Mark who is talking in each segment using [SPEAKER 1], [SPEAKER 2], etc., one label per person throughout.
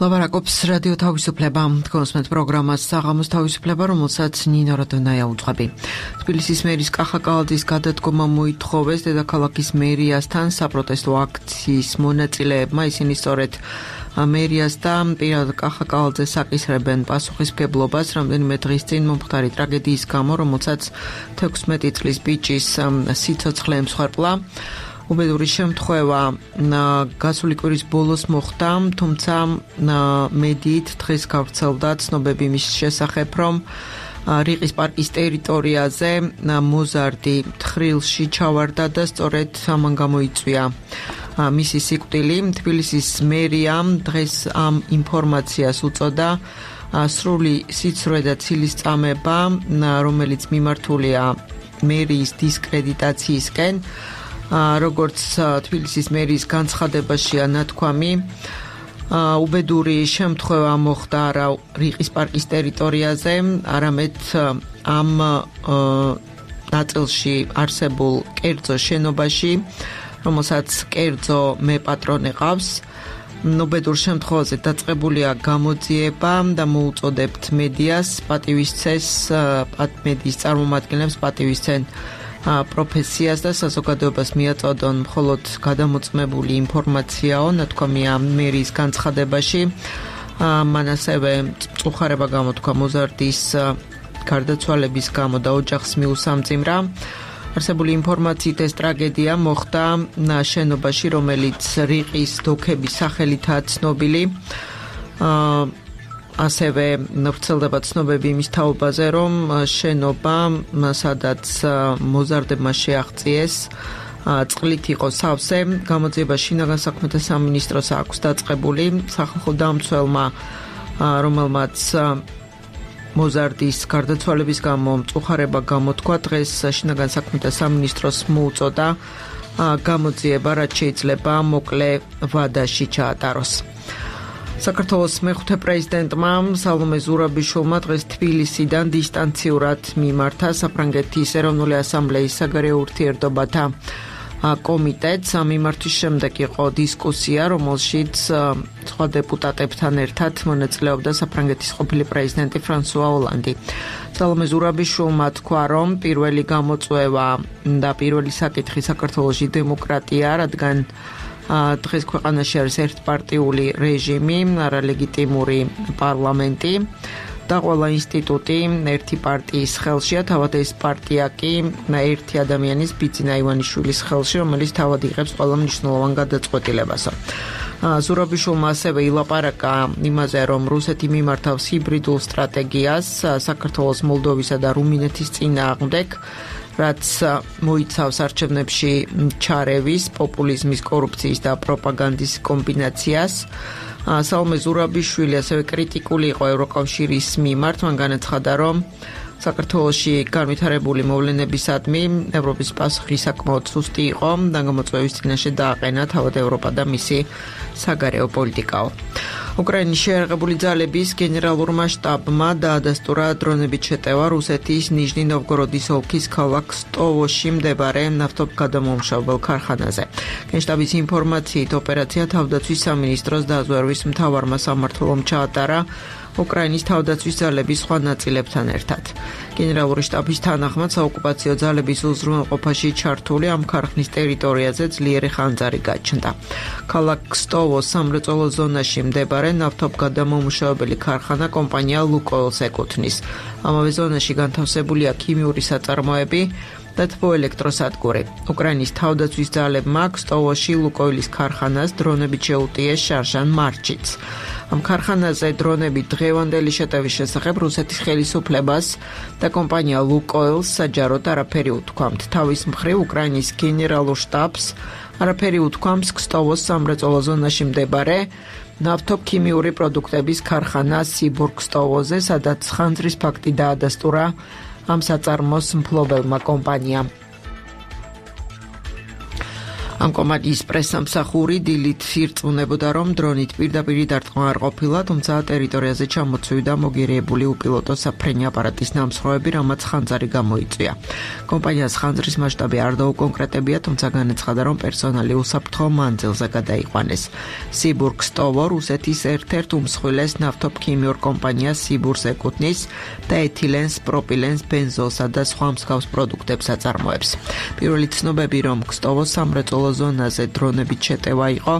[SPEAKER 1] ლაპარაკობს რადიო თავისუფლება, თქვენს პროგრამას საღამოს თავისუფლება, რომელსაც ნინო როდონაია უძღვები. თბილისის მერის კახა კალაძის გადადგომა მოითხოვეს დედაქალაქის მერიასთან საპროტესტო აქციის მონაწილეებმა. ისინი სწორედ მერიას და პირად კახა კალაძეს აკისრებენ პასუხისმგებლობას რამდენიმე დღის წინ მომხდარი ტრაგედიის გამო, რომელსაც 16 წლის ბიჭის სიცოცხლე ემსხვერპლა. უბედური შემთხვევა გასული კვირის ბოლოს მოხდა, თუმცა მედიით დღეს გავრცელდა ცნობები მის შესახებ, რომ რიყის პარკის ტერიტორიაზე მოზარდი თხრილში ჩავარდა და სწორედ ამან გამოიწვია მისი სიკვდილი. თბილისის მერიამ დღეს ამ ინფორმაციას უწოდა სრული სიცრუე და ცილისწამება, რომელიც მიმართულია მერიის დისკრედიტაციისკენ. როგორც თბილისის მერის განცხადებაშია ნათქვამი, უბედური შემთხვევა მოხდა არა რიყის პარკის ტერიტორიაზე, არამედ ამ ნაწილში არსებულ კერძო შენობაში, რომელსაც კერძო მეპატრონე ყავს. უბედურ შემთხვევაზე დაწყებულია გამოძიება და მოუწოდებთ მედიას პატივისცეს, მედიის წარმომადგენლებს პატივისცენ პროფესიას და საზოგადოებას მიაწოდონ მხოლოდ გადამოწმებული ინფორმაციაო, ნათქვამია მერის განცხადებაში. მან ასევე მწუხარება გამოთქვა მოზარდის გარდაცვალების გამო და ოჯახს მიუსამძიმრა. არსებული ინფორმაციით ეს ტრაგედია მოხდა შენობაში, რომელიც რიყის დოქების სახელითაა ცნობილი. ასევე ვრცელდება ცნობები იმის თაობაზე, რომ შენობა, სადაც მოზარდებმა შეაღწიეს, წყლით იყო სავსე. გამოძიება შინაგან საქმეთა სამინისტროს აქვს დაწყებული. სახალხო დამცველმა, რომელმაც მოზარდის გარდაცვალების გამო მწუხარება გამოთქვა, დღეს შინაგან საქმეთა სამინისტროს მოუწოდა გამოძიება, რაც შეიძლება მოკლე ვადაში ჩაატაროს. საქართველოს მეხუთე პრეზიდენტმა სალომე ზურაბიშვილმა დღეს თბილისიდან დისტანციურად მიმართა საფრანგეთის ეროვნული ასამბლეის საგარეო ურთიერთობათა კომიტეტს. ამ მიმართვის შემდეგ იყო დისკუსია, რომელშიც სხვა დეპუტატებთან ერთად მონაწილეობდა საფრანგეთის ყოფილი პრეზიდენტი ფრანსუა ოლანდი. სალომე ზურაბიშვილმა თქვა, რომ პირველი გამოწვევა და პირველი საკითხი საქართველოში დემოკრატია, რადგან დღეს ქვეყანაში არის ერთპარტიული რეჟიმი, არალეგიტიმური პარლამენტი და ყველა ინსტიტუტი ერთი პარტიის ხელშია, თავად ეს პარტია კი ერთი ადამიანის, ბიძინა ივანიშვილის ხელში, რომელიც თავად იღებს ყველა მნიშვნელოვან გადაწყვეტილებასო. ზურაბიშვილმა ასევე ილაპარაკა იმაზე, რომ რუსეთი მიმართავს ჰიბრიდულ სტრატეგიას საქართველოს, მოლდოვისა და რუმინეთის წინააღმდეგ, რაც მოიცავს არჩევნებში ჩარევის, პოპულიზმის, კორუფციის და პროპაგანდის კომბინაციას. სალომე ზურაბიშვილი ასევე კრიტიკული იყო ევროკავშირის მიმართ. მან განაცხადა, რომ საქართველოში განვითარებული მოვლენებისადმი ევროპის პასუხი საკმაოდ სუსტი იყო და გამოწვევის წინაშე დააყენა თავად ევროპა და მისი საგარეო პოლიტიკაო. უკრაინის შეიარაღებული ძალების გენერალურმა შტაბმა დაადასტურა დრონებით შეტევა რუსეთის ნიჟნი-ნოვგოროდის ოლქის ქალაქ სტოვოში მდებარე ნავთობგადამამუშავებელ ქარხანაზე. გენშტაბის ინფორმაციით ოპერაცია თავდაცვის სამინისტროს დაზვერვის მთავარმა სამმართველომ ჩაატარა უკრაინის თავდაცვის ძალების სხვა ნაწილებთან ერთად. გენერალური შტაბის თანახმად საოკუპაციო ძალების უზრუნველყოფაში ჩართული ამ ქარხნის ტერიტორიაზე ძლიერი ხანძარი გაჩნდა. ქალაქ სტოვოს სამრეწველო ზონაში მდებარე ნავთობგადამამუშავებელი ქარხანა კომპანია ლუკოილს ეკუთვნის. ამავე ზონაში განთავსებულია ქიმიური საწარმოები და თბოელექტროსადგური. უკრაინის თავდაცვის ძალებმა სტოვოში ლუკოილის ქარხანას დრონებით შეუტიეს შარშან მარჩიც. ამ ქარხანაზე დრონები დღევანდელი შეტევის შესახებ რუსეთის ხელისუფლებას და კომპანია ლუკოილს საჯაროდ არაფერი უთქვამთ. თავის მხრივ უკრაინის გენერალურ შტაბს არაფერი უთქვამს სტოვოს სამრეწველო ზონაში მდებარე ნავთობქიმიური პროდუქტების ქარხანა სიბურგ სტოვოზე, სადაც ხანძრის ფაქტი დაადასტურა ამ საწარმოს მფლობელმა კომპანიამ. ამ კომპანიის პრესამსახური დილით ირწმუნებოდა, რომ დრონით პირდაპირ დარტყმა არ ყოფილა, თუმცა ტერიტორიაზე ჩამოცვიდა მოგერიებული უპილოტო საფრენი აპარატის ნამსხვრევები, რამაც ხანძარი გამოიწვია. კომპანიას ხანძრის მასშტაბი არ დაუკონკრეტებია, თუმცა განაცხადა, რომ პერსონალი უსაფრთხო მანძილზე გადაიყვანეს. სიბურგსტოვო რუსეთის ერთ-ერთ უმსხვილეს ნავთობქიმიურ კომპანიას სიბურს ეკუთვნის და ეთილენს, პროპილენს, ბენზოლსა და სხვა მსგავს პროდუქტებს აწარმოებს. პირველი ცნობები, რომ ქსტოვოს სამრეწველო ზონაზე დრონებით შეტევა იყო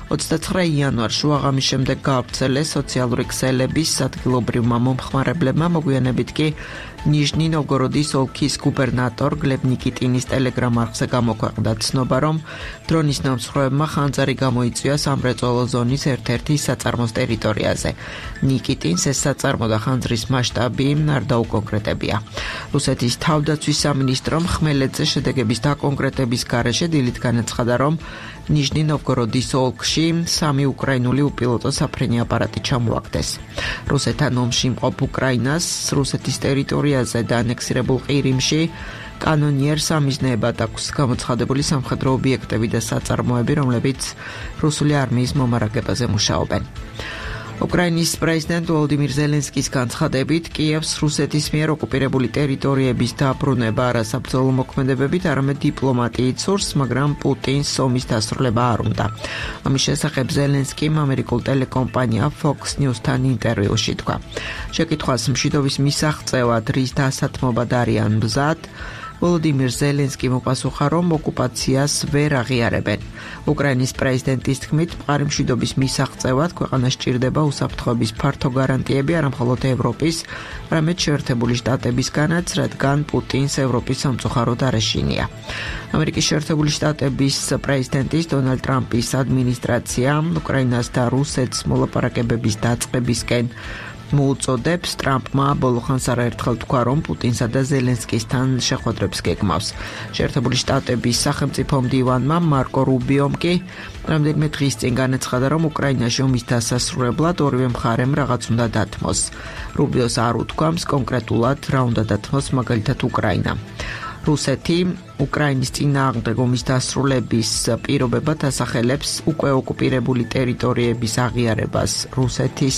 [SPEAKER 1] 29 იანვარს შუაღამის შემდეგ გაავრცელეს სოციალური ქსელების ადგილობრივმა მომხმარებლებმა, მოგვიანებით კი ნიჟნი ნოვგოროდის ოლქის გუბერნატორ გლებ ნიკიტინის ტელეგრამ არხზე გამოქვეყნდა ცნობა, რომ დრონის ნამსხვრევებმა ხანძარი გამოიწვია სამრეწველო ზონის ერთ-ერთი საწარმოს ტერიტორიაზე. ნიკიტინს ეს საწარმო და ხანძრის მასშტაბი არ დაუკონკრეტებია. რუსეთის თავდაცვის სამინისტრომ ხმელეთზე შედეგების დაკონკრეტების გარეშე დილით განაცხადა, რომ ნიჟნი ნოვგოროდის ოლქში 3 უკრაინული უპილოტო საფრენი აპარატი ჩამოაგდეს. რუსეთთან ომში მყოფ უკრაინას რუსეთის ტერიტორიაზე და ანექსირებულ ყირიმში კანონიერს ამიზნეებად აქვს გამოცხადებული სამხედრო ობიექტები და საწარმოები, რომლებიც რუსული არმიის მომარაგებაზე მუშაობენ. უკრაინის პრეზიდენტ ვოლოდიმირ ზელენსკის განცხადებით, კიევს რუსეთის მიერ ოკუპირებული ტერიტორიების დაბრუნება არასაბრძოლო მოქმედებებით, არამედ დიპლომატიით სურს, მაგრამ პუტინს ომის დასრულება არ უნდა. ამის შესახებ ზელენსკიმ ამერიკულ ტელეკომპანია Fox News-თან ინტერვიუში თქვა. შეკითხვას მშვიდობის მისაღწევად რის დასათმობად არიან მზად, ვოლოდიმირ ზელენსკიმ უპასუხა, რომ ოკუპაციას ვერ აღიარებენ. უკრაინის პრეზიდენტის თქმით, მყარი მშვიდობის მისაღწევად ქვეყანას სჭირდება უსაფრთხოების ფართო გარანტიები არა მხოლოდ ევროპის, არამედ შეერთებული შტატებისგანაც, რადგან პუტინს ევროპის სამწუხაროდ არ ეშინია. ამერიკის შეერთებული შტატების პრეზიდენტის დონალდ ტრამპის ადმინისტრაცია უკრაინას და რუსეთს მოლაპარაკებების დაწყებისკენ მოუწოდებს. ტრამპმა ბოლოხანს არაერთხელ თქვა, რომ პუტინსა და ზელენსკისთან შეხვედრებს გეგმავს. შეერთებული შტატების სახელმწიფო მდივანმა მარკო რუბიომ კი რამდენიმე დღის წინ განაცხადა, რომ უკრაინაში ომის დასასრულებლად ორივე მხარემ რაღაც უნდა დათმოს. რუბიოს არ უთქვამს კონკრეტულად რა უნდა დათმოს, მაგალითად უკრაინა. რუსეთი უკრაინის წინააღმდეგ ომის დასრულების პირობებად ასახელებს უკვე ოკუპირებული ტერიტორიების აღიარებას რუსეთის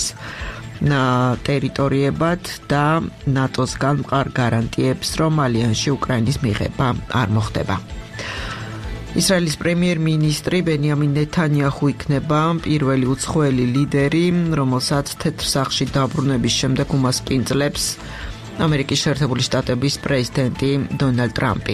[SPEAKER 1] ტერიტორიებად და ნატოსგან მყარ გარანტიებს, რომ ალიანსში უკრაინის მიღება არ მოხდება. ისრაელის პრემიერ-მინისტრი ბენიამინ ნეთანიაჰუ იქნება პირველი უცხოელი ლიდერი, რომელსაც თეთრ სახლში დაბრუნების შემდეგ უმასპინძლებს ამერიკის შეერთებული შტატების პრეზიდენტი დონალდ ტრამპი.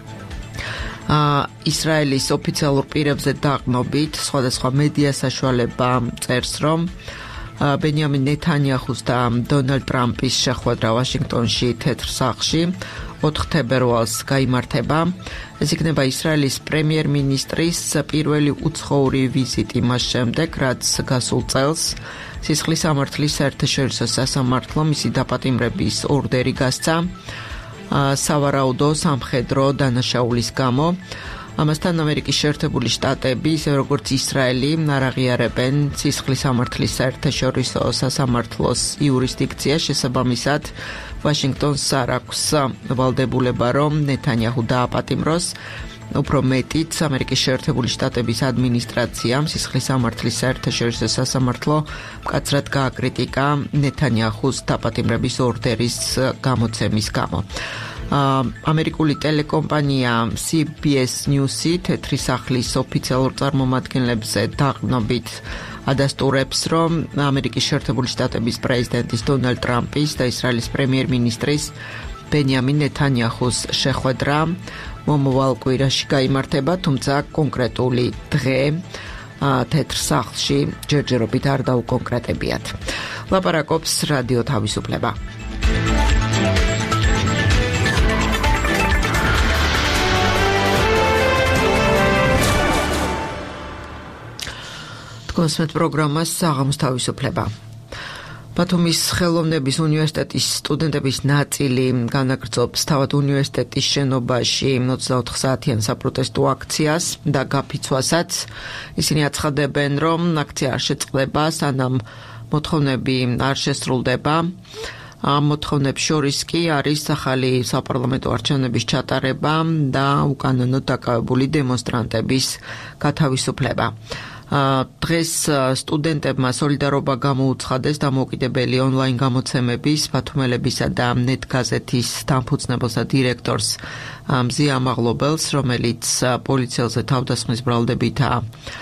[SPEAKER 1] ისრაელის ოფიციალურ პირებზე დაყნობით სხვადასხვა მედია საშუალება წერს, რომ ბენიამინ ნეთანიაჰუს და დონალდ ტრამპის შეხვედრა ვაშინგტონში თეთრ სახლში 4 თებერვალს გაიმართება. ეს იქნება ისრაელის პრემიერ-მინისტრის პირველი უცხოური ვიზიტი მას შემდეგ, რაც გასულ წელს სისხლის სამართლის საერთაშორისო სასამართლო მისი დაპატიმრების ორდერი გასცა სავარაუდო სამხედრო დანაშაულის გამო. ამასთან ამერიკის შეერთებული შტატები, ისე როგორც ისრაელი, არ აღიარებენ სისხლის სამართლის საერთაშორისო სასამართლოს იურისდიქცია, შესაბამისად ვაშინგტონს არ აქვს ვალდებულება, რომ ნეთანიაჰუ დააპატიმროს. უფრო მეტიც, ამერიკის შეერთებული შტატების ადმინისტრაციამ სისხლის სამართლის საერთაშორისო სასამართლო მკაცრად გააკრიტიკა ნეთანიაჰუს დაპატიმრების ორდერის გამოცემის გამო. ამერიკული ტელეკომპანია CBS News-ი თეთრი სახლის ოფიციალურ წარმომადგენლებზე დაყნობით ადასტურებს, რომ ამერიკის შეერთებული შტატების პრეზიდენტის დონალდ ტრამპის და ისრაელის პრემიერ-მინისტრის ბენიამინ ნეთანიაჰუს შეხვედრა მომავალ კვირაში გაიმართება, თუმცა კონკრეტული დღე თეთრ სახლში ჯერჯერობით არ დაუკონკრეტებიათ. ლაპარაკობს რადიო თავისუფლება. კონსმეთ პროგრამას საღამოს თავისუფლება. ბათუმის ხელოვნების უნივერსიტეტის სტუდენტების ნაწილი განაგრძობს თავად უნივერსიტეტის შენობაში 24 საათიან საპროტესტო აქციას და გაფიცვასაც. ისინი აცხადებენ, რომ აქცია არ შეწყდება, სანამ მოთხოვნები არ შესრულდება. ამ მოთხოვნებს შორის კი არის ახალი საპარლამენტო არჩევნების ჩატარება და უკანონოდ დაკავებული დემონსტრანტების გათავისუფლება. დღეს სტუდენტებმა სოლიდარობა გამოუცხადეს დამოუკიდებელი ონლაინ გამოცემების, ბათუმელებისა და ნეტგაზეთის დამფუძნებელს და დირექტორს მზია ამაღლობელს, რომელიც პოლიციელზე თავდასხმის ბრალდებითაა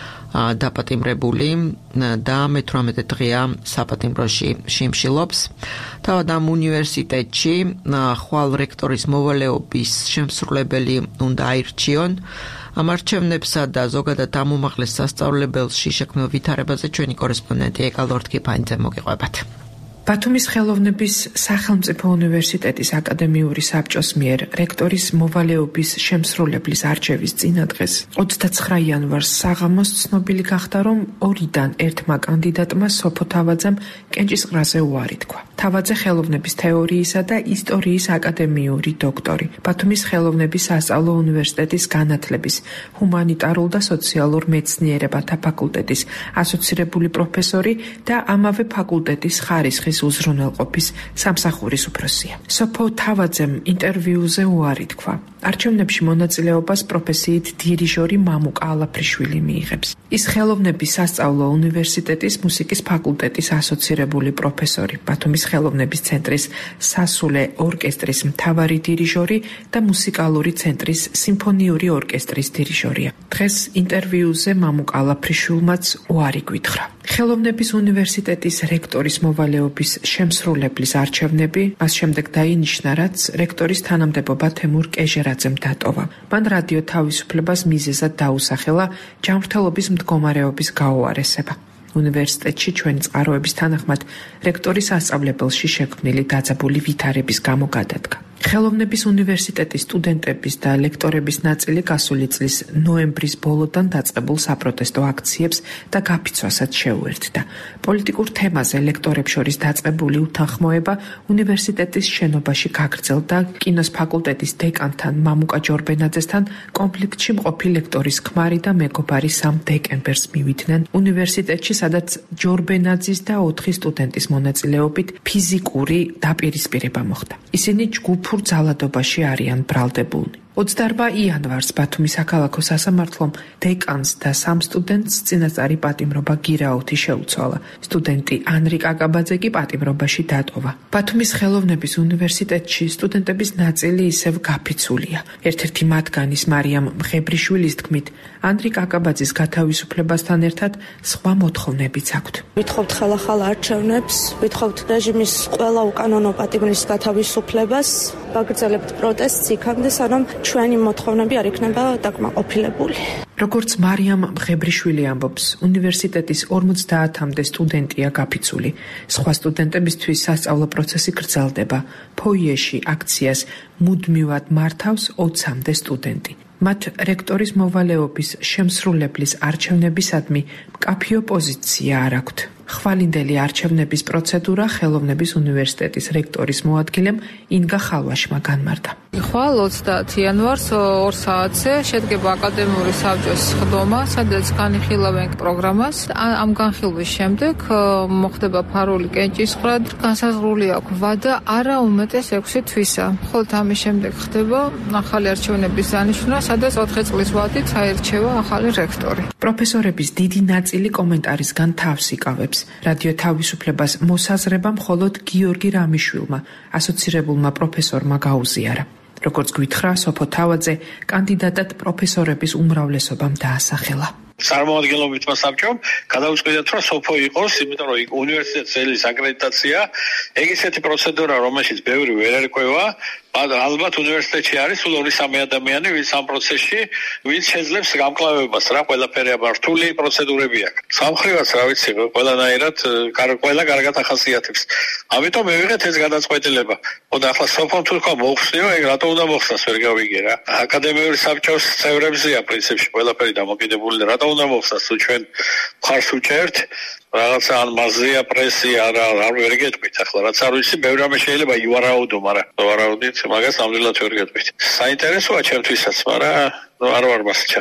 [SPEAKER 1] დაპატიმრებული და მე-18 დღეა საპატიმროში შიმშილობს. თავად ამ უნივერსიტეტში ხვალ რექტორის მოვალეობის შემსრულებელი უნდა აირჩიონ. ამ არჩევნებსა და ზოგადად ამ უმაღლეს სასწავლებელში შექმნილ ვითარებაზე ჩვენი კორესპონდენტი ეკალ ორთქიფანიძე მოგიყვებათ.
[SPEAKER 2] ბათუმის ხელოვნების სახელმწიფო უნივერსიტეტის აკადემიური საბჭოს მიერ რექტორის მოვალეობის შემსრულებლის არჩევის წინადღეს 29 იანვარს საღამოს ცნობილი გახდა, რომ ორიდან ერთმა კანდიდატმა სოფო თავაძემ კენჭისყრაზე უარი თქვა. თავაძე ხელოვნების თეორიისა და ისტორიის აკადემიური დოქტორი, ბათუმის ხელოვნების სასწავლო უნივერსიტეტის განათლების, ჰუმანიტარულ და სოციალურ მეცნიერებათა ფაკულტეტის ასოცირებული პროფესორი და ამავე ფაკულტეტის ხარისხის უზრუნველყოფის სამსახურის უფროსია. სოფო თავაძემ ინტერვიუზე უარი თქვა. არჩევნებში მონაწილეობას პროფესიით დირიჟორი მამუკა ალაფრიშვილი მიიღებს. ის ხელოვნების სასწავლო უნივერსიტეტის მუსიკის ფაკულტეტის ასოცირებული პროფესორი, ბათუმის ხელოვნების ცენტრის სასულე ორკესტრის მთავარი დირიჟორი და მუსიკალური ცენტრის სიმფონიური ორკესტრის დირიჟორია. დღეს ინტერვიუზე მამუკა ალაფრიშვილმაც უარი გითხრა. ხელოვნების უნივერსიტეტის რექტორის მოვალეობის შემსრულებლის არჩევნები მას შემდეგ დაინიშნა, რაც რექტორის თანამდებობა თემურ კეჟერაძემ დატოვა. მან რადიო თავისუფლებას მიზეზად დაუსახელა ჯანმრთელობის მდგომარეობის გაუარესება. უნივერსიტეტში ჩვენი წყაროების თანახმად რექტორის სასწავლებელში შექმნილი დაძაბული ვითარების გამო გადადგა. ხელოვნების უნივერსიტეტის სტუდენტების და ლექტორების ნაწილი გასული წლის ნოემბრის ბოლოდან დაწყებულ საპროტესტო აქციებს და გაფიცვასაც შეუერთდა. პოლიტიკურ თემაზე ლექტორებს შორის დაწყებული უთანხმოება უნივერსიტეტის შენობაში გაგრძელდა კინოს ფაკულტეტის დეკანთან მამუკა ჯორბენაძესთან კონფლიქტში მყოფი ლექტორის ქმარი და მეგობარი 3 დეკემბერს მივიდნენ უნივერსიტეტში, სადაც ჯორბენაძის და 4 სტუდენტის მონაწილეობით ფიზიკური დაპირისპირება მოხდა. ისინი ჯგუფურ ძალადობაში არიან ბრალდებულნი. 28 იანვარს ბათუმის საქალაქო სასამართლომ დეკანს და 3 სტუდენტს წინასწარი პატიმრობა გირაუთი შეუცვალა. სტუდენტი ანრი კაკაბაძე კი პატიმრობაში დატოვა. ბათუმის ხელოვნების უნივერსიტეტში სტუდენტების ნაწილი ისევ გაფიცულია. ერთ-ერთი მათგანის მარიამ მღებრიშვილის თქმით, ანრი კაკაბაძის გათავისუფლებასთან ერთად სხვა მოთხოვნებიც აქვთ.
[SPEAKER 3] ვითხოვთ ხალხალ არჩევნებს, ვითხოვთ რეჟიმის ყველა უკანონო პატიმრის გათავისუფლებას, ვაგრძელებთ პროტესტს იქამდე, სანამ ჩვენი მოთხოვნები არ იქნება დაკმაყოფილებული.
[SPEAKER 2] როგორც მარიამ მღებრიშვილი ამბობს, უნივერსიტეტის 50-მდე სტუდენტია გაფიცული. სხვა სტუდენტებისთვის სასწავლო პროცესი გრძელდება. ფოიეში აქციას მუდმივად მართავს 20-მდე სტუდენტი. მათ რექტორის მოვალეობის შემსრულებლის არჩევნებისადმი მკაფიო პოზიცია არ აქვთ. ხვალინდელი არჩევნების პროცედურა ხელოვნების უნივერსიტეტის რექტორის მოადგილემ ინგა ხალვაშმა განმარტა.
[SPEAKER 4] ხვალ 20 იანვარს 2 საათზე შედგება აკადემიური საბჭოს ხდომა, სადაც განიხილავენ პროგრამას. ამ განხილვის შემდეგ მოხდება ფარული კენჭისყრა, განსაზღვრული აქვს ვადა არა უმეტეს 6 თვისა. ხოლო ამის შემდეგ ხდება ახალი არჩევნების დანიშვნა, სადაც 4 წლის ვადით აირჩევა ახალი რექტორი.
[SPEAKER 2] პროფესორების დიდი ნაწილი კომენტარისგან თავს იკავებს. რადიო თავისუფლებას მოსაზრება მხოლოდ გიორგი რამიშვილმა, ასოცირებულმა პროფესორმა გაუზიარა. როგორც გვითხრა სოფო თავაძე, კანდიდატად პროფესორების უმრავლესობამ დაასახელა.
[SPEAKER 5] წარმოადგენლობითმა საბჭომ გადაუწყვეტათ, რომ სოფო იყოს, იმიტომ რომ უნივერსიტეტის ელის აკრედიტაცია, ეგ ისეთი პროცედურა, რომელშიც ბევრი ვერ ერკვევა. ალბათ უნივერსიტეტში არის სულ 2-3 ადამიანი, ვინც ამ პროცესში, ვინც შეძლებს გამკლავებას, რა ყველაფერი რთული პროცედურები აქვს. სამხრივაც რა ვიცი, ყველანაირად ყველა კარგად ახასიათებს. ამიტომ მივიღეთ ეს გადაწყვეტილება. ხოდა ახლა სოფომ თუ თქვა მოხსნიო, ეგ რატო უნდა მოხსნას, ვერ გავიგე რა. აკადემიური საბჭოს წევრებზეა პრინციპში ყველაფერი დამოკიდებული, რატო უნდა მოხსნას, თუ ჩვენ მხარს უჭერთ რაღაცა ან მაზია პრესია არ ვერ გეტყვით ახლა რაც არ ვიცი ბევრი რამე შეიძლება ივარაუდო, მაგრამ ვარაუდით მაგას ნამდვილად ვერ გეტყვით. საინტერესოა ჩემთვისაც, მაგრამ არ ვარ მასე ჩახედული.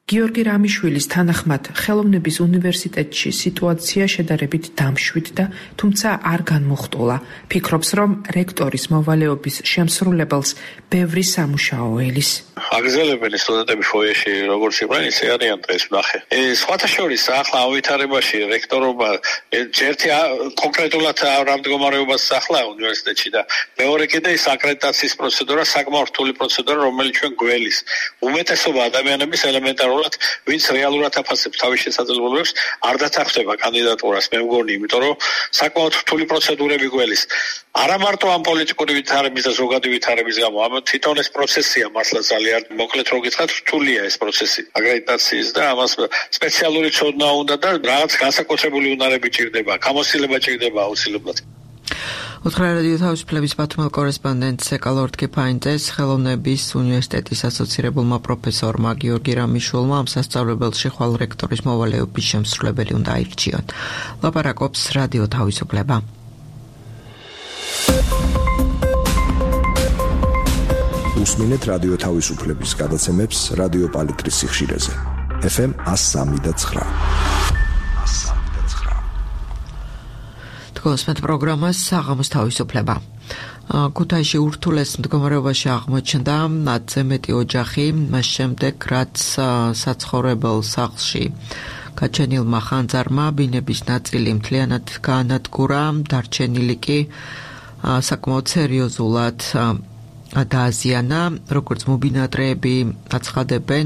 [SPEAKER 2] გიორგი რამიშვილის თანახმად, ხელოვნების უნივერსიტეტში სიტუაცია შედარებით დამშვიდ და თუმცა არ განმოხტულა. ფიქრობს, რომ რექტორის მოვალეობის შემსრულებელს ბევრი სამუშაო ელის.
[SPEAKER 5] აგზელებენ სტუდენტები ფოიეში როგორც იყვნენ, ისე არიან დღეს ვნახე. სხვათა შორის ახლა ავითარებაში რექტორობა ერთი კონკრეტულად რა მდგომარეობას ახლა უნივერსიტეტში და მეორე კიდე ის აკრედიტაციის პროცედურა საკმაოდ რთული პროცედურა, რომელიც ჩვენ გველის უმეტესობა ადამიანების ელემენტარულად, ვინც რეალურად აფასებს თავის შესაძლებლობებს, არ დათანხმდება კანდიდატურას, მე მგონი, იმიტომ რომ საკმაოდ რთული პროცედურები გველის. არა მარტო ამ პოლიტიკური ვითარების და ზოგადი ვითარების გამო, ამ თვითონ ეს პროცესია მართლა ძალიან მოკლედ რო გითხრათ, რთულია ეს პროცესი აკრედიტაციის და ამას სპეციალური ცოდნა უნდა და რაღაც განსაკუთრებული უნარები ჭირდება, გამოცდილება ჭირდება აუცილებლად.
[SPEAKER 1] უთხრა რადიო თავისუფლების ბათუმელ კორესპონდენტს ეკალორდ კეფაინძეს ხელოვნების უნივერსიტეტის ასოცირებულმა პროფესორმა გიორგი რამიშვილმა ამ სასწავლებელში ხვალ რექტორის მოვალეობის შემსრულებელი უნდა აირჩიონ. ლაპარაკობს რადიო თავისუფლება.
[SPEAKER 6] უსმინეთ რადიო თავისუფლების გადაცემებს რადიო პალიტრის სიხშირეზე. FM 103.9.
[SPEAKER 1] გოსმეთ პროგრამას საღამოს თავისუფლება. ქუთაისში ურთულეს მდგომარეობაში აღმოჩნდა 10-ზე მეტი ოჯახი, მას შემდეგ რაც საცხოვრებელ სახლში გაჩენილმა ხანძარმა ბინების ნაწილი მთლიანად გაანადგურა, დარჩენილი კი საკმაოდ სერიოზულად დააზიანა, როგორც მობინადრეები აცხადებენ,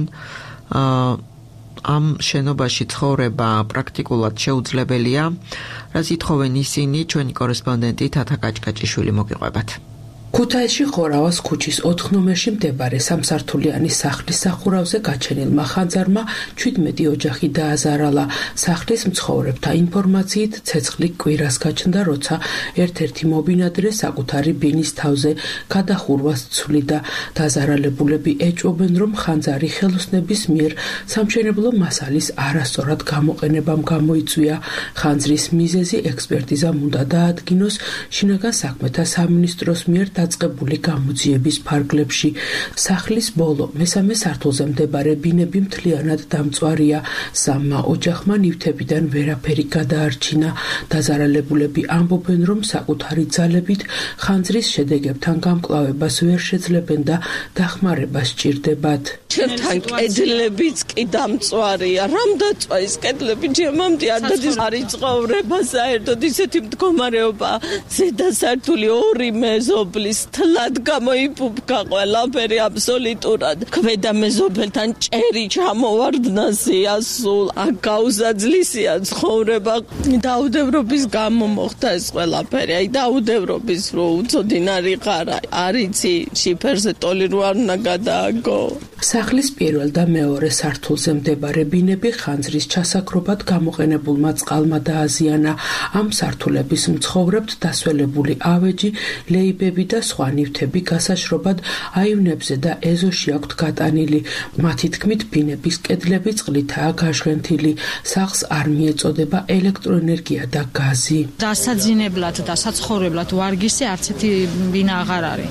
[SPEAKER 1] ამ შენობაში ცხოვრება პრაქტიკულად შეუძლებელია, რაც ითხოვენ ისინი, ჩვენი კორესპონდენტი თათა კაჭკაჭიშვილი მოგიყვებათ.
[SPEAKER 2] ქუთაისში ხორავას ქუჩის 4 ნომერში მდებარე სამსართულიანი სახლის სახურავზე გაჩენილმა ხანძარმა 17 ოჯახი დააზარალა. სახლის მცხოვრებთა ინფორმაციით ცეცხლი კვირას გაჩნდა, როცა ერთ-ერთი მობინადრე საკუთარი ბინის თავზე გადახურვას ცვლიდა. დაზარალებულები ეჭვობენ, რომ ხანძარი ხელოსნების მიერ სამშენებლო მასალის არასწორად გამოყენებამ გამოიწვია. ხანძრის მიზეზი ექსპერტიზამ უნდა დაადგინოს შინაგან საქმეთა სამინისტროს მიერ დაწყებული გამოძიების ფარგლებში. სახლის ბოლო მესამე სართულზე მდებარე ბინები მთლიანად დამწვარია. სამმა ოჯახმა ნივთებიდან ვერაფერი გადაარჩინა. დაზარალებულები ამბობენ, რომ საკუთარი ძალებით ხანძრის შედეგებთან გამკლავებას ვერ შეძლებენ და დახმარება სჭირდებათ.
[SPEAKER 7] ჩვენთან კედლებიც კი დამწვარია. რამ დაწვა ის კედლები? ჯემამდე არ დადის არ იცხოვრება საერთოდ ისეთი მდგომარეობა. ზედა სართული 2 მეზობლის თლად გამოიფუფკა ყველაფერი აბსოლუტურად. ქვედა მეზობელთან ჭერი ჩამოვარდნასია სულ. აქ გაუზაძლისია ცხოვრება. დაუდევრობის გამო მოხდა ეს ყველაფერი. აი დაუდევრობის რო უცოდინარი ხარა. არიცი შიფერზე ტოლი რო არ უნდა გადააგო.
[SPEAKER 2] სახლის პირველ და მეორე სართულზე მდებარე ბინები ხანძრის ჩასაქრობად გამოყენებულმა წყალმა დააზიანა. ამ სართულების მცხოვრებთ დასველებული ავეჯი, ლეიბები და სხვა ნივთები გასაშრობად აივნებზე და ეზოში აქვთ გატანილი. მათი თქმით, ბინების კედლები წყლითაა გაჟღენთილი. სახლს არ მიეწოდება ელექტროენერგია და გაზი.
[SPEAKER 8] დასაძინებლად და საცხოვრებლად ვარგისი არც ერთი ბინა აღარ არის.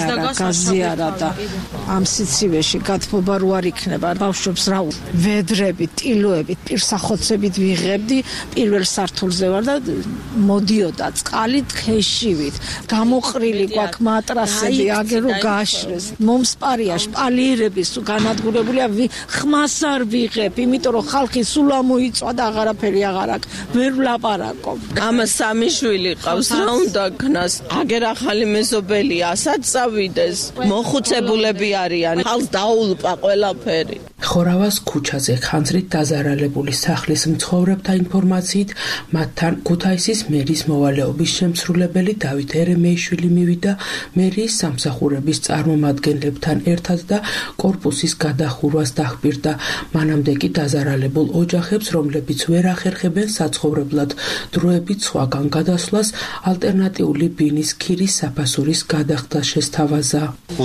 [SPEAKER 8] გაზი არა და ამ სიცივეში გათბობა რო არ იქნება. ბავშვებს რა ვედრებით, ტილოებით, პირსახოცებით ვიღებდი. პირველ სართულზე ვარ და მოდიოდა წყალი თხეშივით. გამოყრილი გვაქვს მატრასები, აგერო გააშრეს. მომსპარია შპალიერების განადგურებულია, ხმას არ ვიღებ, იმიტომ რომ ხალხი სულ ამოიწვა და აღარაფერი აღარ აქვს. ვერ ვლაპარაკობ.
[SPEAKER 7] ამა სამი შვილი ყავს, რა უნდა ქნას? აგერ ახალი მეზობელია, ასაც წავიდეს. მოხუცებულები არიან. ხალხს დაულპა ყველაფერი.
[SPEAKER 2] ხორავას ქუჩაზე ხანძრით დაზარალებული სახლის მცხოვრებთა ინფორმაციით, მათთან ქუთაისის მერის მოვალეობის შემსრულებელი დავით ერემეიშვილი მივიდა მერიის სამსახურების წარმომადგენლებთან ერთად და კორპუსის გადახურვას დახპირდა. მანამდე კი დაზარალებულ ოჯახებს, რომლებიც ვერ ახერხებენ საცხოვრებლად დროებით სხვაგან გადასვლას, ალტერნატიული ბინის ქირის საფასურის გადახდა შესთავაზა.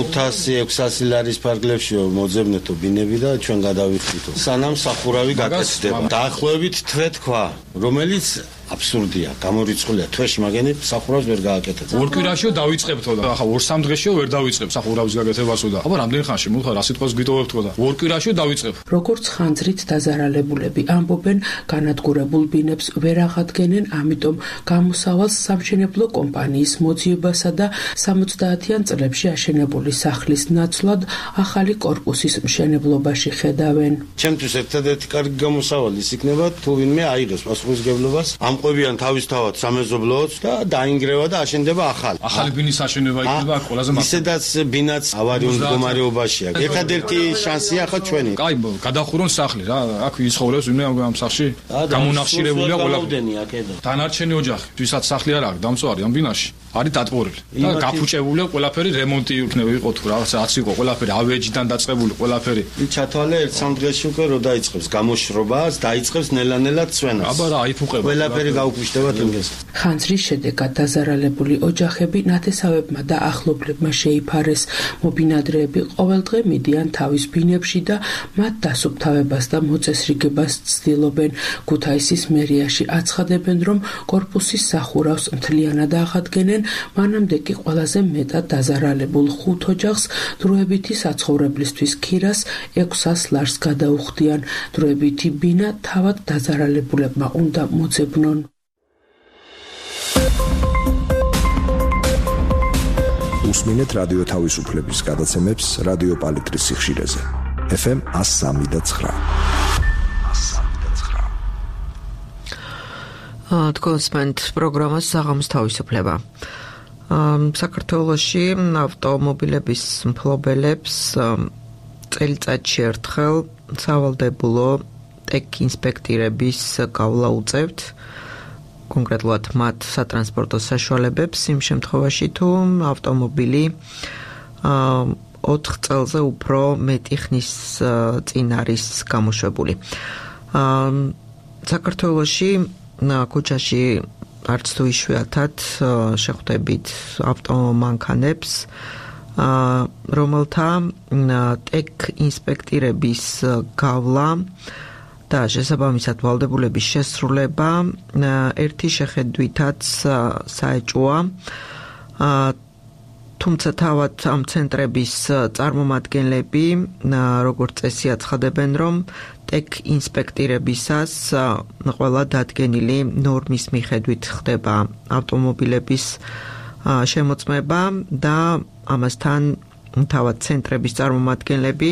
[SPEAKER 9] 500-600 ლარის ფარგლებშიო მოძებნეთო ბინები და ჩვენ გადავიხდითო. სანამ სახურავი გაკეთდება. დაახლოებით თვე თქვა, რომელიც აბსურდია, გამორიცხულია თვეში მაგენი სახურავს ვერ გააკეთებს.
[SPEAKER 10] ორ კვირაშიო დავიწყებთო და ახლა 2-3 დღეშიო ვერ დავიწყებ სახურავის გაკეთებასო და აბა რამდენ ხანში მოხდა რა სიტყვას გიტოვებთო და ორ კვირაშიო დავიწყებ.
[SPEAKER 2] როგორც ხანძრით დაზარალებულები ამბობენ, განადგურებულ ბინებს ვერ აღადგენენ, ამიტომ გამოსავალს სამშენებლო კომპანიის მოძიებასა და 70-იან წლებში აშენებული სახლის ნაცვლად ახალი კორპუსის მშენებლობაში ხედავენ.
[SPEAKER 9] ჩემთვის ერთადერთი კარგი გამოსავალი ის იქნება, თუ ვინმე აიღებს პასუხისმგებლობას, ამყვებიან თავისთავად სამეზობლოც და დაინგრევა და აშენდება ახალი.
[SPEAKER 10] ახალი ბინის აშენება იქნება ყველაზე მართლა.
[SPEAKER 9] ისედაც ბინაც ავარიულ მდგომარეობაშია. ერთადერთი შანსია ხა ჩვენი.
[SPEAKER 10] კაი, გადახურონ სახლი რა, აქ იცხოვრებს ვინმე ამ სახლში. გამონახშირებულია ყველაფერი. დანარჩენი ოჯახი, ვისაც სახლი არ აქვს დამწვარი ამ ბინაში, არის დატბორილი. და გაფუჭებულია ყველაფერი, რემონტი იქნება იყო თუ რაღაცაც იყო ყველაფერი ავეჯიდან დაწყებული ყველაფერი.
[SPEAKER 9] ჩათვალე 1-3 დღეში უკვე რო დაიწყებს გამოშრობას, დაიწყებს ნელა-ნელა წვენას.
[SPEAKER 10] აბა რა, აიფუყება.
[SPEAKER 9] ყველაფერი გაუკვიშდება თინგეს.
[SPEAKER 2] ხანძრის შედეგად დაზარალებული ოჯახები ნათესავებმა და ახლობლებმა შეიფარეს. მობინადრეები ყოველდღე მიდიან თავის ბინებში და მათ დასუფთავებას და მოწესრიგებას ცდილობენ. ქუთაისის მერიაში აცხადებენ, რომ კორპუსის სახურავს მთლიანად აღადგენენ, მანამდე კი ყველაზე მეტად დაზარალებულ 5 ოჯახს დროებითი საცხოვრებლისთვის ქირას 600 ლარს გადაუხდიან. დროებითი ბინა თავად დაზარალებულებმა უნდა მოძებნონ.
[SPEAKER 6] უსმინეთ რადიო თავისუფლების გადაცემებს რადიო პალიტრის სიხშირეზე. FM 103.9.
[SPEAKER 1] თქვენსმენთ პროგრამას საღამოს თავისუფლება. საქართველოში ავტომობილების მფლობელებს წელიწადში ერთხელ სავალდებულო ტექ ინსპექტირების გავლა უწევთ. კონკრეტულად მათ სატრანსპორტო საშუალებებს იმ შემთხვევაში თუ ავტომობილი 4 წელზე უფრო მეტი ხნის წინ არის გამოშვებული. საქართველოში ქუჩაში არც თუ იშვიათად შეხვდებით ავტომანქანებს, რომელთა ტექ ინსპექტირების გავლა და შესაბამისად ვალდებულების შესრულება ერთი შეხედვითაც საეჭვოა. თუმცა თავად ამ ცენტრების წარმომადგენლები როგორც წესი აცხადებენ, რომ ტექ ინსპექტირებისას ყველა დადგენილი ნორმის მიხედვით ხდება ავტომობილების შემოწმება და ამასთან თავად ცენტრების წარმომადგენლები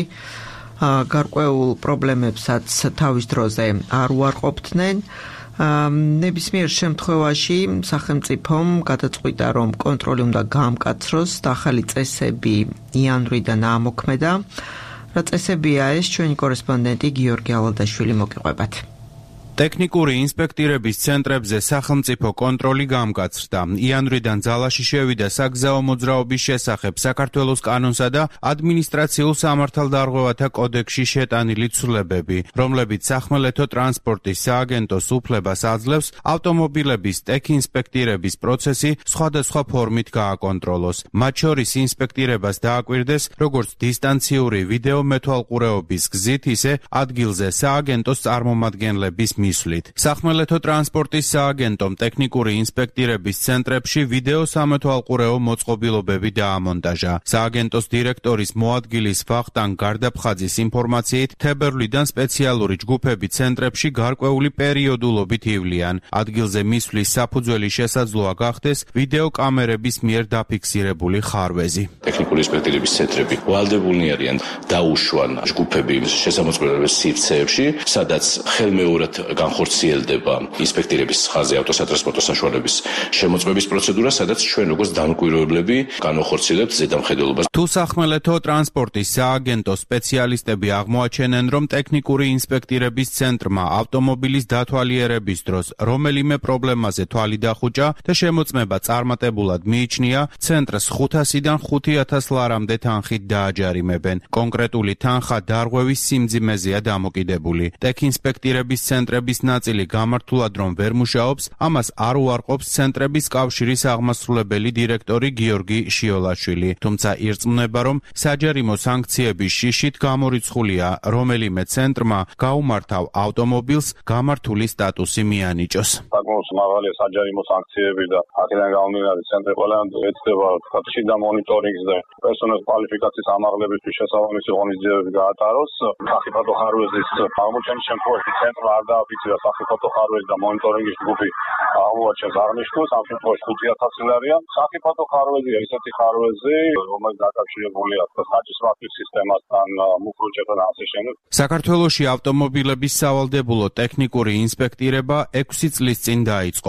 [SPEAKER 1] გარკვეულ პრობლემებსაც თავის დროზე არ უარყოფდნენ. ნებისმიერ შემთხვევაში სახელმწიფომ გადაწყვიტა, რომ კონტროლი უნდა გაამკაცროს და ახალი წესები იანვრიდან ამოქმედა. რა წესებია ეს, ჩვენი კორესპონდენტი გიორგი ალადაშვილი მოგიყვებათ.
[SPEAKER 11] ტექნიკური ინსპექტირების ცენტრებზე სახელმწიფო კონტროლი გამკაცრდა. იანვრიდან ძალაში შევიდა საგზაო მოძრაობის შესახებ საქართველოს კანონსა და ადმინისტრაციულ სამართალდარღვევათა კოდექსში შეტანილი ცვლილებები, რომლებიც სახმელეთო ტრანსპორტის სააგენტოს უფლებას აძლევს ავტომობილების ტექ ინსპექტირების პროცესი სხვადასხვა ფორმით გააკონტროლოს. მათ შორის ინსპექტირებას დააკვირდეს როგორც დისტანციური ვიდეო მეთვალყურეობის გზით, ისე ადგილზე სააგენტოს წარმომადგენლების მისვლით. სახმელეთო ტრანსპორტის სააგენტომ ტექნიკური ინსპექტირების ცენტრებში ვიდეო სამეთვალყურეო მოწყობილობები დაამონტაჟა. სააგენტოს დირექტორის მოადგილის ვახტანგ გარდაფხაძის ინფორმაციით, თებერვლიდან სპეციალური ჯგუფები ცენტრებში გარკვეული პერიოდულობით ივლიან. ადგილზე მისვლის საფუძველი შესაძლოა გახდეს ვიდეო კამერების მიერ დაფიქსირებული ხარვეზი.
[SPEAKER 12] ტექნიკური ინსპექტირების ცენტრები ვალდებულნი არიან დაუშვან ჯგუფები შესამოწმებლობის სივრცეებში, სადაც ხელმეორედ განხორციელდება ინსპექტირების ხაზი ავტოსატრანსპორტო საშუალების შემოწმების პროცედურა, სადაც ჩვენ როგორც დამკვირვებლები განვახორციელებთ ზედამხედველობას.
[SPEAKER 11] თუ სახმელეთო ტრანსპორტის სააგენტო სპეციალისტები აღმოაჩენენ, რომ ტექნიკური ინსპექტირების ცენტრმა ავტომობილის დათვალიერების დროს რომელიმე პრობლემაზე თვალი დახუჭა და შემოწმება წარმატებულად მიიჩნია, ცენტრს 500-დან 5000 ლარამდე თანხით დააჯარიმებენ. კონკრეტული თანხა დარღვევის სიმძიმეზეა დამოკიდებული. ტექ ინსპექტირების ცენტრები ავტომობილების ნაწილი გამართულად რომ ვერ მუშაობს, ამას არ უარყოფს ცენტრების კავშირის აღმასრულებელი დირექტორი გიორგი შიოლაშვილი. თუმცა ირწმუნება, რომ საჯარიმო სანქციების შიშით გამორიცხულია რომელიმე ცენტრმა გაუმართავ ავტომობილს გამართული სტატუსი მიანიჭოს.
[SPEAKER 13] საკმაოდ მაღალი საჯარიმო სანქციები და აქედან გამომდინარე ცენტრი ყველანაირად ეცდება შიდა მონიტორინგს და პერსონალის კვალიფიკაციის ამაღლებისთვის შესაბამისი ღონისძიებები გაატაროს. სახიფათო ხარვეზის აღმოჩენის შემთხვევაში ცენტრმა არ დააფიქსირა სახიფათო ხარვეზი და მონიტორინგის ჯგუფი აღმოაჩენს აღნიშნულს, ამ შემთხვევაში 5,000 ლარია. სახიფათო ხარვეზია ისეთი ხარვეზი, რომელიც დაკავშირებულია საჭისვართვის სისტემასთან, მუქრუჭებთან ასე შემდეგ.
[SPEAKER 11] საქართველოში ავტომობილების სავალდებულო ტექნიკური ინსპექტირება 6 წლის წინ დაიწყო.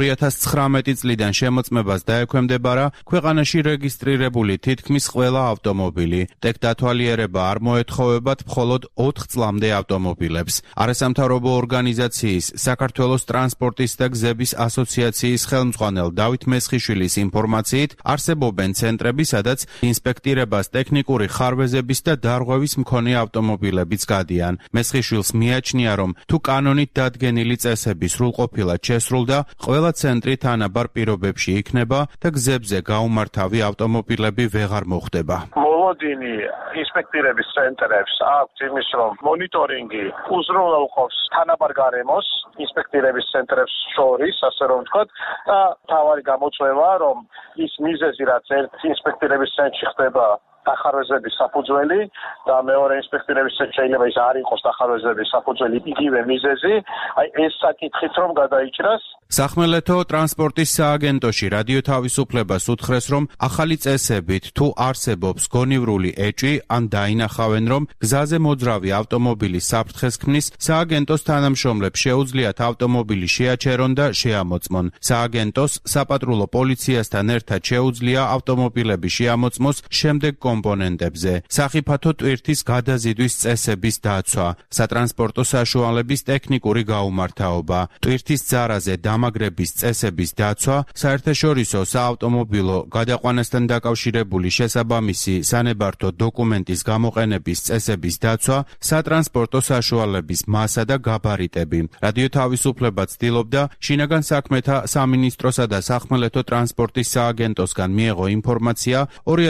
[SPEAKER 11] 2019 წლიდან შემოწმებას დაექვემდებარა ქვეყანაში რეგისტრირებული თითქმის ყველა ავტომობილი. ტექდათვალიერება არ მოეთხოვებათ მხოლოდ 4 წლამდე ავტომობილებს. არასამთავრობო ორგანიზაციის საქართველოს ტრანსპორტის და გზების ასოციაციის ხელმძღვანელ დავით მესხიშვილის ინფორმაციით, არსებობენ ცენტრები, სადაც ინსპექტირებას ტექნიკური ხარვეზების და დარღვევის მქონე ავტომობილებიც გადიან. მესხიშვილს მიაჩნია, რომ თუ კანონით დადგენილი წესები სრულყოფილად შესრულდა, ყველა ცენტრი თანაბარ პირობებში იქნება და გზებზე გაუმართავი ავტომობილები ვეღარ მოხდება.
[SPEAKER 14] მოლოდინი ინსპექტირების ცენტრებს აქვს იმის, რომ მონიტორინგი უზრუნველყოფს თანაბარ გარემოს ინსპექტირების ცენტრებს შორის, ასე რომ ვთქვათ, და თავარი გამოწვევა, რომ ის მიზეზი, რაც ერთ ინსპექტირების ცენტრში ხდება დახარვეზების საფუძველი და მეორე ინსპექტირების ცენტრში შეიძლება ის არ იყოს დახარვეზების საფუძველი იგივე მიზეზი, აი ეს საკითხით რომ გადაიჭრას.
[SPEAKER 11] სახმელეთო ტრანსპორტის სააგენტოში რადიო თავისუფლებას უთხრეს, რომ ახალი წესებით თუ არსებობს გონივრული ეჭვი ან დაინახავენ, რომ გზაზე მოძრავი ავტომობილის საფრთხეს ქმნის, სააგენტოს თანამშრომლებს შეუძლიათ ავტომობილი შეაჩერონ და შეამოწმონ. სააგენტოს საპატრულო პოლიციასთან ერთად შეუძლია ავტომობილები შეამოწმოს შემდეგ კომპონენტებზე. სახიფათო ტვირთის გადაზიდვის წესების დაცვა, სატრანსპორტო საშუალების ტექნიკური გაუმართავობა, ტვირთის ძარაზე დამაგრების წესების დაცვა, საერთაშორისო საავტომობილო გადაყვანასთან დაკავშირებული შესაბამისი სანებართო დოკუმენტის გამოყენების წესების დაცვა, სატრანსპორტო საშუალების მასა და გაბარიტები. რადიო თავისუფლება ცდილობდა შინაგან საქმეთა სამინისტროსა და სახმელეთო ტრანსპორტის სააგენტოსგან მიეღო ინფორმაცია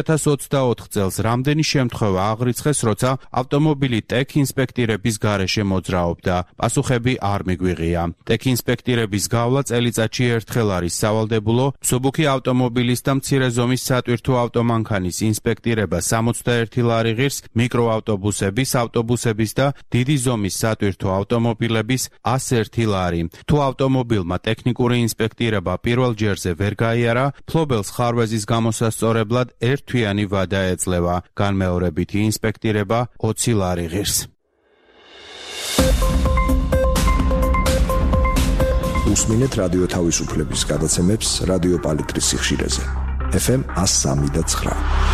[SPEAKER 11] 2024 წელს რამდენი შემთხვევა აღრიცხეს, როცა ავტომობილი ტექ ინსპექტირების გარეშე მოძრაობდა. პასუხები არ მიგვიღია. ტექ ინსპექტირების გავლა წელიწადში ერთხელ არის სავალდებულო, მსუბუქი ავტომობილის და მცირე ზომის სატვირთო ავტომანქანის ინსპექტირება 61 ლარი ღირს, მიკროავტობუსების, ავტობუსების და დიდი ზომის სატვირთო ავტომობილების 101 ლარი. თუ ავტომობილმა ტექნიკური ინსპექტირება პირველ ჯერზე ვერ გაიარა, ფლობელს ხარვეზის გამოსასწორებლად ერთთვიანი ვადა ეძლევა. განმეორებითი ინსპექტირება 20 ლარი ღირს.
[SPEAKER 6] უსმინეთ რადიო თავისუფლების გადაცემებს რადიო პალიტრის სიხშირეზე. FM 103.9.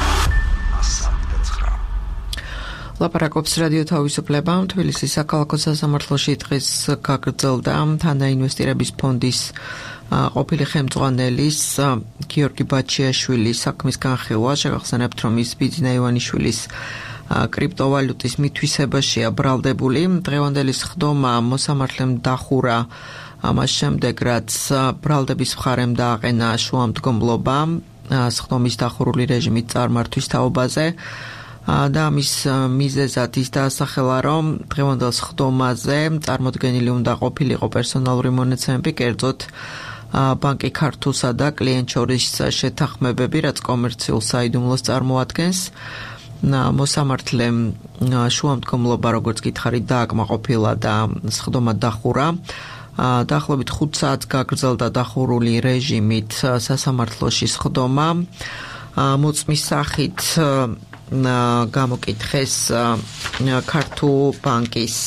[SPEAKER 1] ლაპარაკობს რადიო თავისუფლება. თბილისის საქალაქო სასამართლოში დღეს გაგრძელდა თანაინვესტირების ფონდის ყოფილი ხელმძღვანელის გიორგი ბაჩიაშვილის საქმის განხილვა. შეგახსენებთ, რომ ის ბიძინა ივანიშვილის კრიპტოვალუტის მითვისებაშია ბრალდებული. დღევანდელი სხდომა მოსამართლემ დახურა ამას შემდეგ, რაც ბრალდების მხარემ დააყენა შუამდგომლობა სხდომის დახურული რეჟიმით წარმართვის თაობაზე. და ამის მიზეზად ის დაასახელა, რომ დღევანდელ სხდომაზე წარმოდგენილი უნდა ყოფილიყო პერსონალური მონაცემები, კერძოდ ბანკი ქართულსა და კლიენტ შორის შეთანხმებები, რაც კომერციულ საიდუმლოს წარმოადგენს. მოსამართლემ შუამდგომლობა, როგორც გითხარით, დააკმაყოფილა და სხდომა დახურა. დაახლოებით 5 საათს გაგრძელდა დახურული რეჟიმით სასამართლოში სხდომა. მოწმის სახით გამოკითხეს ქართულ ბანკის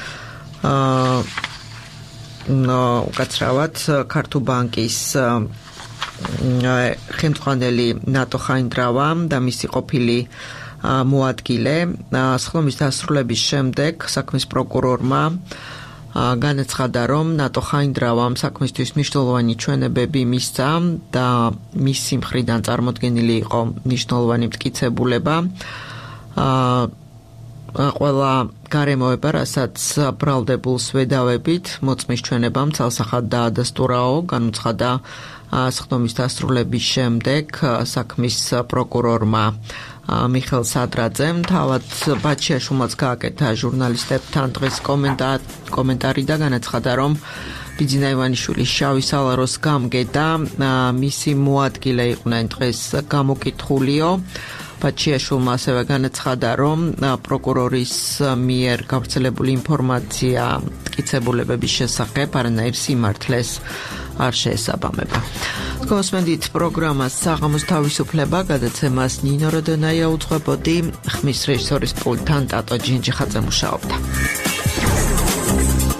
[SPEAKER 1] უკაცრავად ქართულ ბანკის ხელმძღვანელი ნატო ხაინდრავა და მისი ყოფილი მოადგილე. სხდომის დასრულების შემდეგ საქმის პროკურორმა განაცხადა, რომ ნატო ხაინდრავამ საქმისთვის მნიშვნელოვანი ჩვენებები მისცა და მისი მხრიდან წარმოდგენილი იყო მნიშვნელოვანი მტკიცებულება. ყველა გარემოება, რასაც ბრალდებულს ვედავებით, მოწმის ჩვენებამ ცალსახად დაადასტურაო, განუცხადა სხდომის დასრულების შემდეგ საქმის პროკურორმა მიხელ სადრაძემ. თავად ბაჩიაშვილმაც გააკეთა ჟურნალისტებთან დღეს კომენტარი და განაცხადა, რომ ბიძინა ივანიშვილის შავი სალაროს გამგედა მისი მოადგილე იყვნენ დღეს გამოკითხულიო. ბაჩიაშვილმა ასევე განაცხადა, რომ პროკურორის მიერ გავრცელებული ინფორმაცია მტკიცებულებების შესახებ არანაირ სიმართლეს არ შეესაბამება. გოსმენდით პროგრამას საღამოს თავისუფლება გადაცემას ნინო როდონაია უძღვებოდი, ხმის რეჟისორის პულტთან ტატო ჯინჯიხაძე მუშაობდა.